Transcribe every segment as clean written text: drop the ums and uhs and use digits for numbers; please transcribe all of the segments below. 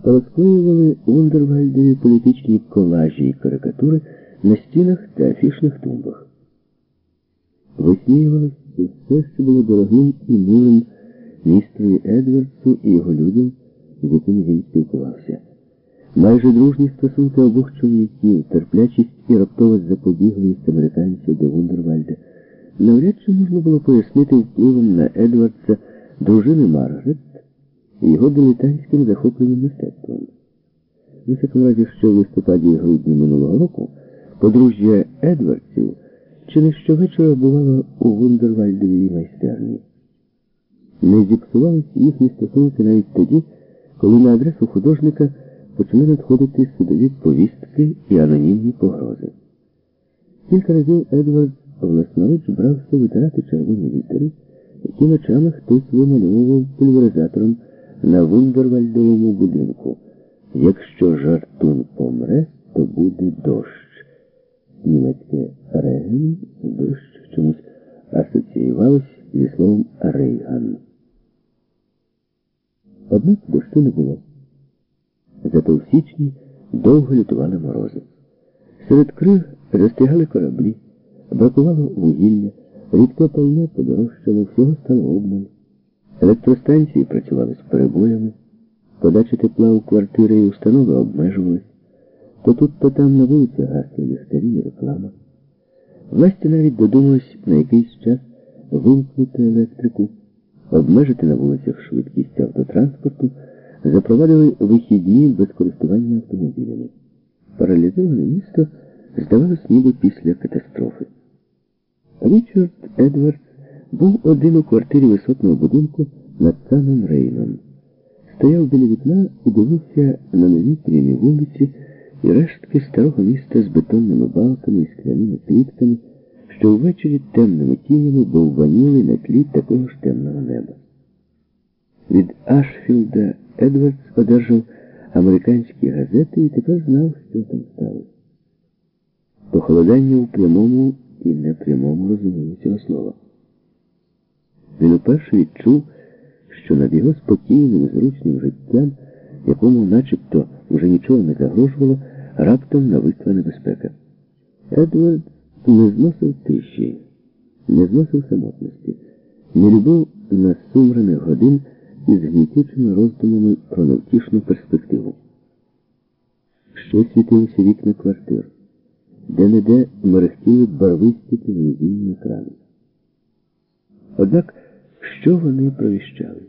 розклеювали Ундервальдові політичні колажі і карикатури на стінах та афішних тумбах. Висміювалося все, що було дорогим і милим містеру Едвардсу і його людям, з якими він спілкувався. Майже дружні стосунки обох чоловіків, терплячість і раптова запобіглість американців до Вундервальда навряд чи можна було пояснити впливом на Едвардса дружини Маргарет і його дилетантським захопленням мистецтвом. У всякому разі, що в листопаді і грудні минулого року подружжя Едвардсів чи не щовечора бувало у Вундервальдовій майстерні. Не зіпсувалися їхні стосунки навіть тоді, коли на адресу художника почали надходити судові повістки і анонімні погрози. Кілька разів Едвард власноруч брався витирати червоні літери, які ночами хтось вимальовував пульверизатором на Вундервальдовому будинку. Якщо жартун помре, то буде дощ. Німецьке «реген» – дощ чомусь асоціювалось зі словом «рейган». Однак дощу не було. Зато в січні довго лютували морози. Серед криг застигали кораблі, бракувало вугілля, рідке пальне подорожчало, всього стало обмаль. Електростанції працювали з перебоями, подача тепла у квартири і установи обмежувалась. То тут, то там на вулицях гасли ліхтарі і реклама. Власті навіть додумались на якийсь час вимкнути електрику, обмежити на вулицях швидкість автотранспорту, запровадили вихідні без користування автомобілями. Паралізоване місто здавалось ніби після катастрофи. Річард Едвардс був один у квартирі висотного будинку над самим Рейном. Стояв біля вікна і дивився на нові прямі вулиці і рештки старого міста з бетонними балками і скляними клітками, що ввечері темними тінями бовваніли на тлі такого ж темного неба. Від Ашфілда Едвардс одержав американські газети і тепер знав, що там сталося. Похолодання у прямому і непрямому розумінні цього слова. Він уперше відчув, що над його спокійним, зручним життям, якому начебто вже нічого не загрожувало, раптом нависла небезпека. Едвард не зносив тиші, не зносив самотності, не любив насумрених годин із гнітючими роздумами про невтішну перспективу. Що світилися вікна квартир, де-не-де мерехтіли барвисті телевізійні екрани. Однак, що вони провіщали?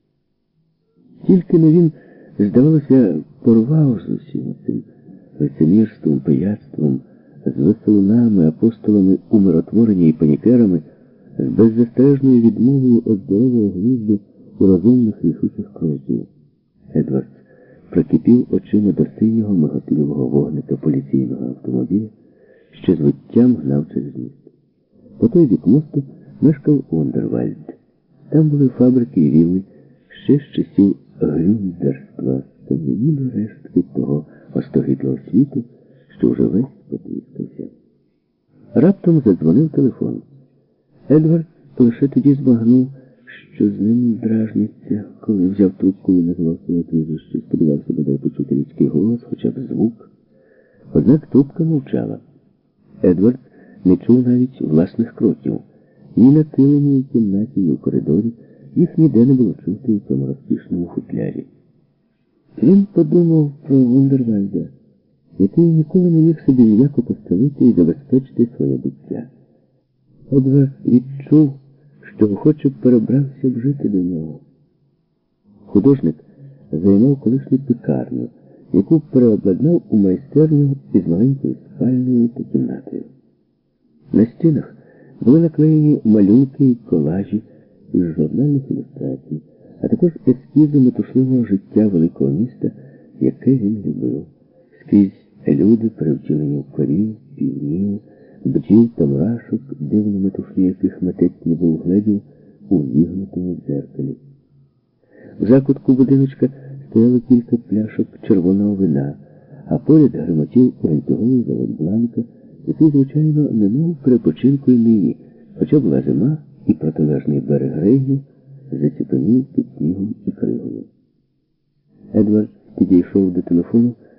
Тільки не він, здавалося, порвав з усім цим лицемірством, пияцтвом, з веселунами, апостолами умиротворення і панікерами, з беззастережною відмовою від здорового глузду у розумних рішучих кроків. Едвардс прикипів очима до синього миготливого вогника поліційного автомобіля, що з виттям гнав через місто. По той бік мосту мешкав Ундервальд. Там були фабрики і вілли, ще з часів грюндерства, скам'янілі рештки того остогидлого світу, що вже весь потріскався. Раптом задзвонив телефон. Едвард лише тоді збагнув, що з ним дражняться. Коли взяв трубку і назвав своє прізвище, сподівався бодай почути людський голос, хоча б звук. Однак трубка мовчала. Едвард не чув навіть власних кроків. Ні на килимі в кімнаті, ні в коридорі, їх ніде не було чути у цьому розкішному футлярі. Він подумав про Вундервальда, який ніколи не міг собі ніяко постелити і забезпечити своє буття. Едвард відчув, що охоче перебрався б жити до нього. Художник займав колишню пекарню, яку переобладнав у майстерню із маленькою спальнею та кімнатою. На стінах були наклеєні малюнки і колажі із журнальних ілюстрацій, а також ескізи метушливого життя великого міста, яке він любив. Скрізь люди, перевтілені в корів, півнів, бджіл та мурашок, дивно метушні яких митець ніби угледів у вігнутому дзеркалі. В закутку будиночка стояло кілька пляшок червоного вина, а поряд гримотів ланцюговий завод Бланка, який, звичайно, не мав перепочинку й нині, хоча була зима, і протилежний берег Рейну заціпенів під снігом і кригою. Едвард підійшов до телефону